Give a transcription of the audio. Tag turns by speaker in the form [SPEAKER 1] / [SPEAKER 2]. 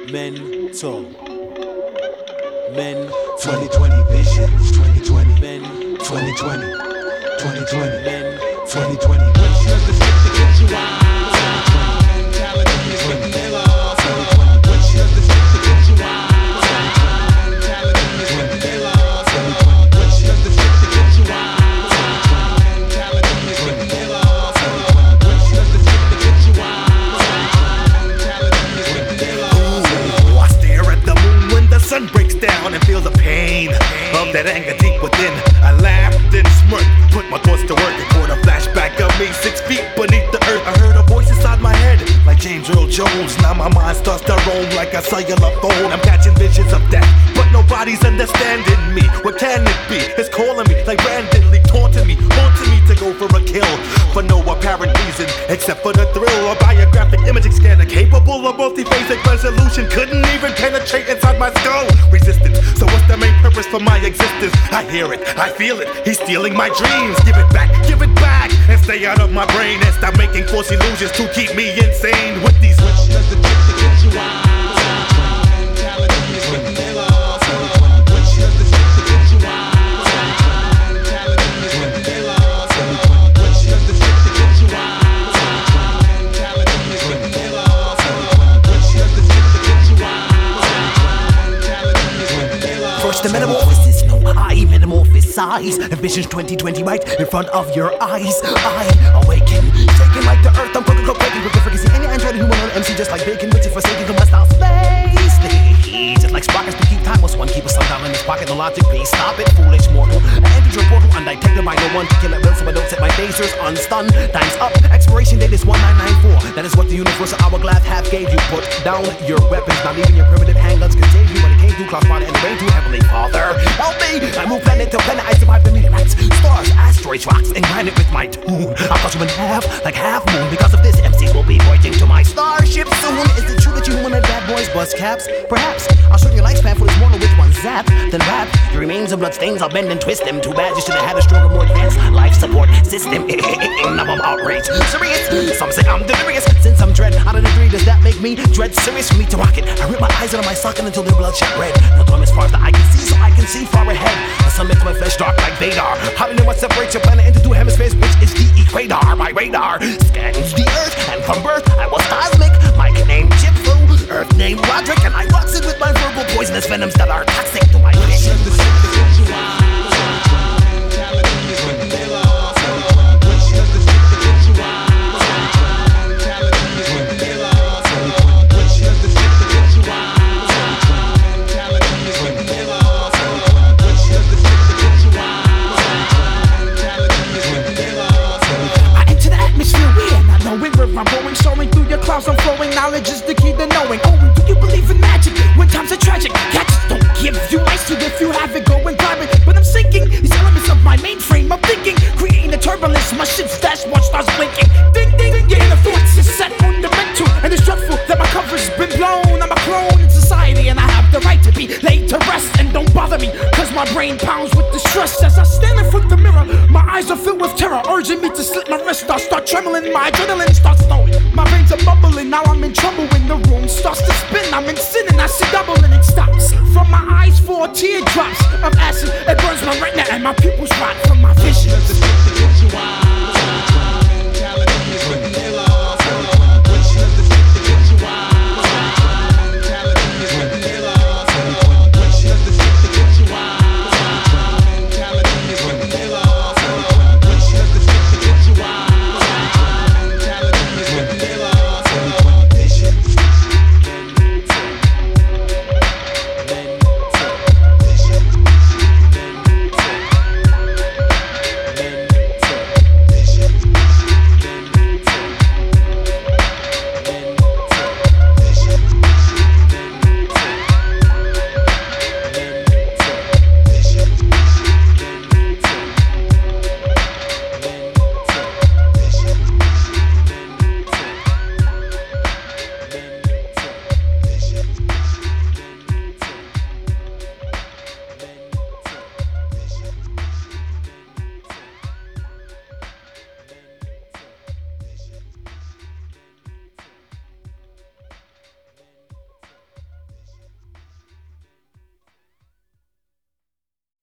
[SPEAKER 1] Mental.
[SPEAKER 2] 2020 vision, 2020 men, 2020, 2020 men, 2020 vision. The shit to get you out. Mentality is vanilla. 2020 vision. The shit to get you out. Mentality is vanilla. 2020 vision. The shit to get you out. Mentality is vanilla. 2020 vision. The shit to get you out. Mentality is vanilla.
[SPEAKER 3] Ooh, I stare at the moon when the sun breaks down and feel the pain of that anger deep within. I laughed and smirked, put my thoughts to work, and caught a flashback of me 6 feet beneath the earth. I heard a voice inside my head, like James Earl Jones. Now my mind starts to roam like a cellular phone. I'm catching visions of death, but nobody's understanding me. What can it be? It's calling me like randomly, taunting me, haunting me to go for a kill, for no apparent reason except for the thrill. A biographic imaging scanner capable of multi-phasic resolution couldn't even penetrate inside my skull. Resistance. So what's the main purpose for my existence? I hear it, I feel it. He's stealing my dreams. Give it back, and stay out of my brain and stop making false illusions to keep me insane with these wishes.
[SPEAKER 2] Does it take to get you out? Mentality is vanilla. 2020 wishes. Does it take to get you out? Mentality is vanilla. 2020 wishes. Does it take to get you out? Mentality is vanilla. 2020 wishes. Does it take to get you out? Mentality is vanilla.
[SPEAKER 4] First the metamorphosis, no I metamorphosize. Envisions 2020 right in front of your eyes. I awaken, shaking like the earth. I'm protocol breaking with the frequency. Any android human on MC just like bacon, waiting for safety from my style space. Just like sprockets to keep time. What's one keep a sun down in his pocket? No logic, please stop it, foolish mortal. I entered your portal undetected by no one to kill at will, so I don't set my phasers unstunned. Time's up, expiration date is 1994. That is what the universal hourglass half gave you. Put down your weapons, not even your primitive handguns could save you when it came to crossfire and the rain too heavily. Father, help me! I move planet to planet, I survive the meteorites, stars, asteroids, rocks, and grind it with my tune. I'll cut you in half, like half moon. Because of this, MCs will be voyaging to my starship soon. Is it true that you humanoid bad boys bust caps? Perhaps. I'll show you your lifespan for this mortal with one zap. Then rap, your remains of bloodstains, I'll bend and twist them. Too bad you should have had a stronger, more advanced life support system. Now I'm outraged. Serious? Some say I'm delirious. Since I'm dread out of the three, does that make me dread? Serious for me to rock it. I rip my eyes out of my socket until they're bloodshot red. No time as far as the eye can see, so I can see far ahead. The sun makes my flesh dark like Vader. How do you know what separates your planet into two hemispheres? Which is the equator? My radar scans the earth, and from birth I was cosmic. My name Chip Fu, Earth named Roderick, and I box it with my verbal poisonous venoms that are toxic to my vision.
[SPEAKER 2] The shit to get you out. Mentality is vanilla. 2020 wishes. The shit to get you out. Mentality is vanilla. 2020 wishes. The shit to get you out. Mentality is vanilla. 2020 wishes. The shit to get you out. Mentality is vanilla.
[SPEAKER 5] I enter the atmosphere, we're not knowing where I'm going. Soaring through your clouds, I'm flowing. Knowledge is the key to knowing. Oh, do you believe in magic? When times are tragic, catch don't give you ice to if you have it, go and grab it. But I'm sinking these elements of my mainframe. I'm thinking, creating a turbulence. My ship's dashboard starts blinking. Ding ding, your inner thoughts is set fundamental, and it's dreadful that my cover's been blown. I'm a clone in society, and I have the right to be laid to rest. And don't bother me, cause my brain pounds with distress. As I stand in front of the mirror, my eyes are filled with terror, urging me to slit my wrist. I start trembling, my adrenaline starts snowing. My veins are bubbling, now I'm in trouble when the room starts to spin. I'm in sin and I see double and it stops. From my eyes fall teardrops of acid. It burns my retina and my pupils rot from my vision.
[SPEAKER 2] Does it take to get you out?